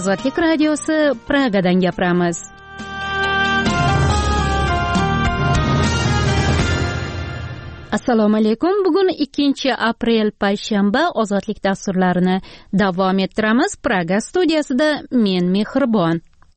Ozodlik radiosi Pragadan gapiramiz. Assalomu alaykum. Bugun 2-aprel payshanba. Ozodlik dasturlarini davom ettiramiz. Praga studiyasida men Mehribon.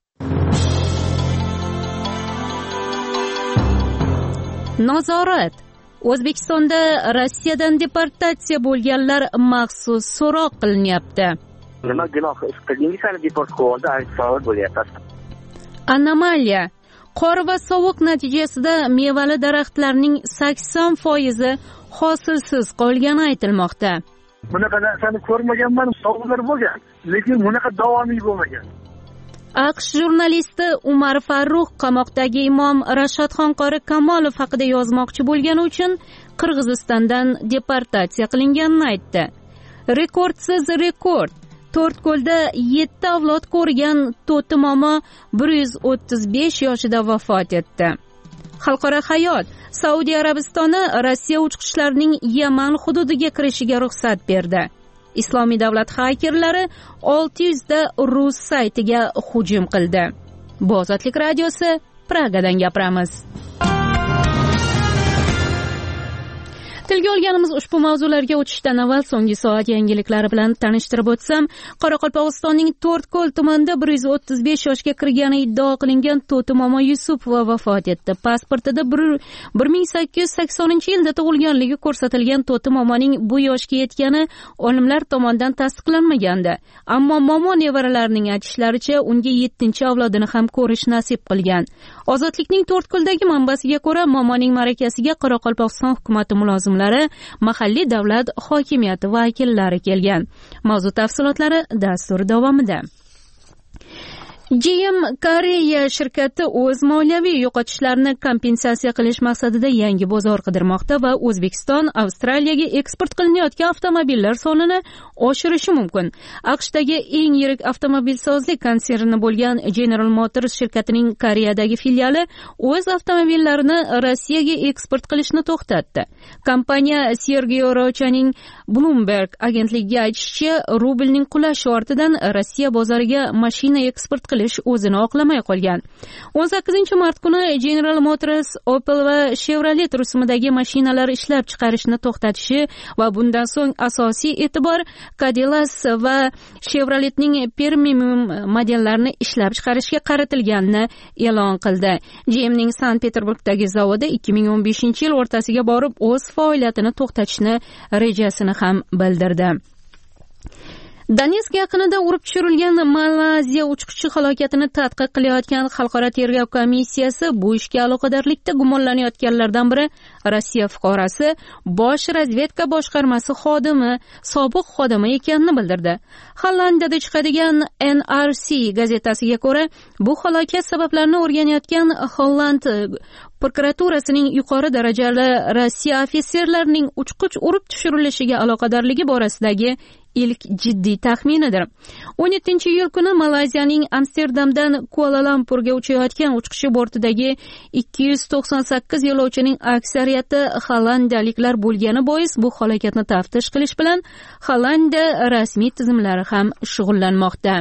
Nazorat. O'zbekistonda Rossiyadan deportatsiya bo'lganlar maxsus so'roq qilinyapti. Nima gunoh ish qildingiz, hali deport qildi, savol bo'lyapti. Anomaliya. Qor va sovuq natijasida mevali daraxtlarning 80% hosilsiz qolgani aytilmoqda. Bunaqa narsani ko'rmaganman, sovuqlar bo'lgan, lekin bunaqa davomiy bo'lmagan. AQSh jurnalisti Umar Farruh qamoqdagi imom Rashadxon qori Kamolov haqida yozmoqchi bo'lgani uchun Qirg'izistondan deportatsiya qilinganini aytdi. Rekordsiz rekord. To'rtko'lda 7 avlod ko'rgan To'ti momo 135 yoshida vafot etdi. Xalqaro hayot. Saudiya Arabistoni Rossiya uchqichlarining Yaman hududiga kirishiga ruxsat berdi. Islomiy davlat xakerlari 600 ta rus saytiga hujum qildi. Bu Ozodlik radiosi Pragadan gapiramiz. Tilga olganimiz ushbu mavzularga o'tishdan avval so'nggi soat yangiliklari bilan tanishtirib o'tsam, Qoraqalpog'istonning To'rtko'l tumanida 135 yoshga kirgani iddao qilingan To'ti momo Yusupova vafot etdi. Pasportida 1880-yilda tug'ilganligi ko'rsatilgan To'ti momoning bu yoshga yetgani olimlar tomonidan tasdiqlanmagandi. Ammo momo nevaralarining aytishlaricha unga 7-avlodini ham ko'rish nasib qilgan. Ozodlikning To'rtko'ldagi manbasiga ko'ra, momoning ma'rakasiga Qoraqalpog'iston hukumati mulozimlari, mahalliy davlat hokimiyati vakillari kelgan. Mavzu tafsilotlari dastur davomida. GM Koreya shirkati o'z moliyaviy yo'qotishlarini kompensatsiya qilish maqsadida yangi bozor qidirmoqda va O'zbekiston Avstraliyaga eksport qilinayotgan avtomobillar sonini oshirishi mumkin. AQShdagi eng yirik avtomobilsozlik konserni bo'lgan General Motors shirkatining Koreyadagi filiali o'z avtomobillarini Rossiyaga eksport qilishni to'xtatdi. Kompaniya Sergey Rochaning Bloomberg agentligiga aytishicha, rublning qulashi ortidan Rossiya bozoriga mashina eksport qilish o'zini oqlamay qolgan. 18-mart kuni General Motors Opel va Chevrolet rusumidagi mashinalar ishlab chiqarishni to'xtatishi va bundan so'ng asosiy e'tibor Cadillac va Chevroletning premium modellarini ishlab chiqarishga qaratilganini e'lon qildi. GMning Sankt-Peterburgdagi zavodi 2015-yil o'rtasiga borib o'z faoliyatini to'xtatishni rejasini ham bildirdi. Donetsk yaqinida urib tushirilgan Malayziya uchquchi halokatini tadqiq qilayotgan Xalqaro tergov komissiyasi bu ishga aloqadorlikda gumonlanayotganlardan biri Rossiya fuqarosi Bosh razvedka boshqarmasi sobiq xodimi ekanini bildirdi. Hollandiyada chiqadigan NRC gazetasiga ko'ra, bu halokat sabablarini o'rganayotgan Holland prokuraturasining yuqori darajali Rossiya ofitserlarining uchquch urib tushirilishiga aloqadorligi borasidagi ilk jiddiy taxminidir. 17-iyul kuni Malayziyaning Amsterdamdan Kuala-Lumpurga uchayotgan uchquchi bortidagi 298 yo'lovchining aksariyati hollandiyaliklar bo'lgani bois bu halokatni taftish qilish bilan Hollandiya rasmiy tizimlari ham shug'ullanmoqda.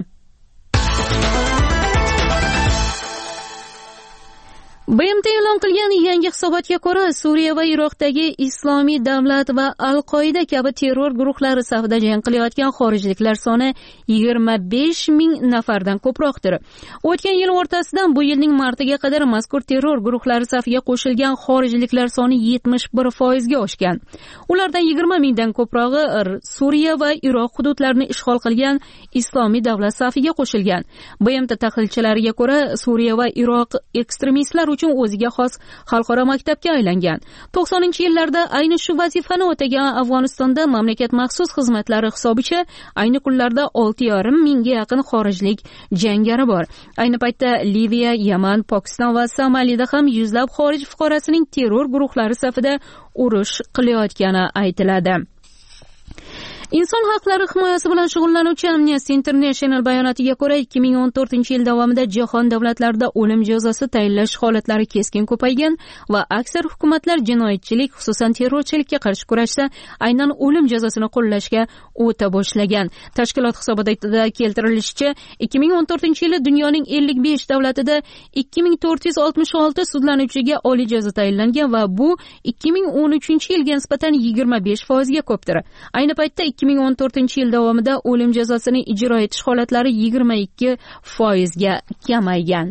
BMT e'lon qilgan yangi hisobotga ko'ra, Suriya va Iroqdagi Islomiy davlat va Al-Qoida kabi terror guruhlari safida jang qilayotgan xorijliklar soni 25,000 nafardan ko'proqdir. O'tgan yil o'rtasidan bu yilning martiga qadar mazkur terror guruhlari safiga qo'shilgan xorijliklar soni 71% ga oshgan. Ulardan 20,000 dan ko'prog'i Suriya va Iroq hududlarini ishg'ol qilgan Islomiy davlat safiga qo'shilgan. BMT tahlilchilariga ko'ra, Suriya va Iroq ekstremistlar uchun o'ziga xos xalqaro maktabga aylangan. 90-yillarda ayni shu vazifani o'tagan Afg'onistonda mamlakat maxsus xizmatlari hisobicha ayni kunlarda 6,5 mingga yaqin xorijlik jangari bor. Ayni paytda Liviya, Yaman, Pokiston va Somalida ham yuzlab xorij fuqarosining terror guruhlari safida urush qilayotgani aytiladi. Inson haqlari himoyasi bilan shug'ullanuvchi Amnesty International bayonotiga ko'ra 2014-yil davomida jahon davlatlarida o'lim jazosi tayinlash holatlari keskin ko'paygan va aksar hukumatlar jinoyatchilik, xususan terrorchilikka qarshi kurashda aynan o'lim jazosini qo'llashga o'ta boshlagan. Tashkilot hisobotida keltirilishicha, 2014-yili dunyoning 55 davlatida 2466 sudlanuvchiga oliy jazo tayinlangan va bu 2013-yilga nisbatan 25% ga ko'pdir. Ayni paytda 2014-yil davomida o'lim jazosini ijro etish holatlari 22% ga kamaygan.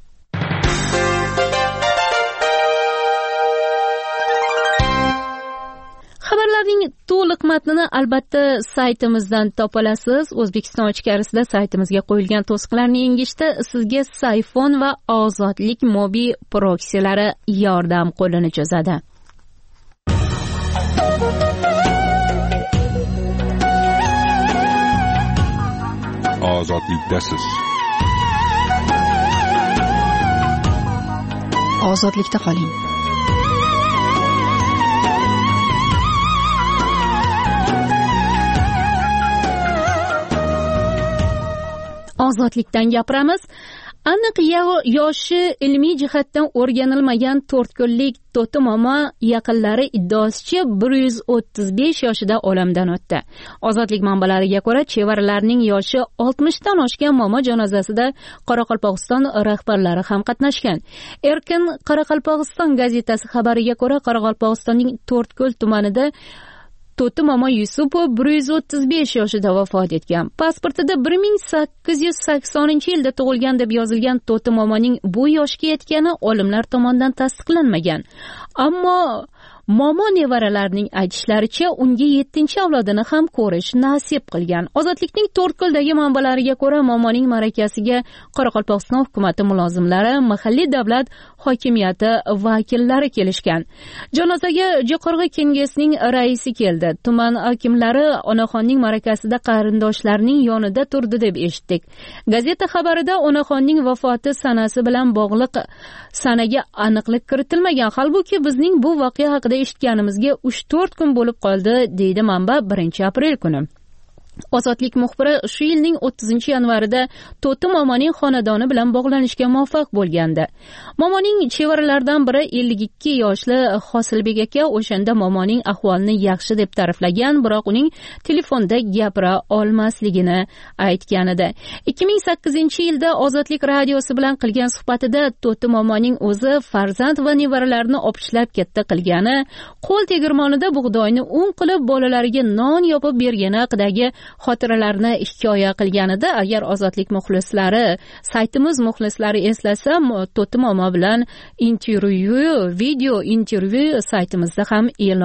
Xabarlarning to'liq matnini albatta saytimizdan topa olasiz. O'zbekiston ichkarisida saytimizga qo'yilgan to'siqlarni yengishda sizga Sayfon va Ozodlik mobil proksilari yordam qo'lini cho'zadi. Ozodlikdasiz. Ozodlikda qoling. Ozodlikdan gapiramiz. Aniq yoshi ilmiy jihatdan o'rganilmagan 4 kunlik To'ti momo yaqinlari iddaosicha 135 yoshida olamdan o'tdi. Ozodlik manbalariga ko'ra, chevaralarning yoshi 60 dan oshgan momo janozasida Qoraqalpog'iston rahbarlari ham qatnashgan. Erkin Qoraqalpog'iston gazetasi xabariga ko'ra, Qoraqalpog'istonning To'rtko'l tumanida To'ti momo Yusupov 135 yoshida vafot etgan. Pasportida 1880-yilda tug'ilgan deb yozilgan To'ti momoning bu yoshga yetgani olimlar tomonidan tasdiqlanmagan. Ammo momo nevaralarining aytishlaricha unga 7-avlodini ham ko'rish nasib qilgan. Ozodlikning To'rtko'ldagi manbalariga ko'ra, momoning ma'rakasiga Qoraqalpog'iston hukumati mulozimlari, mahalliy davlat hokimiyati vakillari kelishgan. Janozaga Jo'qorg'i Kengesning raisi keldi. Tuman hokimlari onaxonning ma'rakasida qarindoshlarining yonida turdi deb eshitdik. Gazeta xabarida onaxonning vafoti sanasi bilan bog'liq sanaga aniqlik kiritilmagan. Holbuki bizning bu voqea haqida eshitganimizga 3-4 kun bo'lib qoldi, deydi manba 1-aprel kuni. Ozodlik muxbiri shu yilning 30-yanvarida To'ti momoning xonadoni bilan bog'lanishga muvaffaq bo'lgandi. Momoning chevaralaridan biri 52 yoshli Hosilbek aka o'shanda momoning ahvolini yaxshi deb ta'riflagan, biroq uning telefonda gapira olmasligini aytgan edi. 2008-yilda Ozodlik radiosi bilan qilgan suhbatida To'ti momoning o'zi farzand va nevaralarini opichlab katta qilgani, qo'l tegirmonida bug'doyni un qilib bolalariga non yopib bergani haqidagi xotiralarini hikoya qilganida, agar Ozodlik muxlislari, saytimiz muxlislari eslasa, To'ti momo bilan video intervyu saytimizda ham e'lon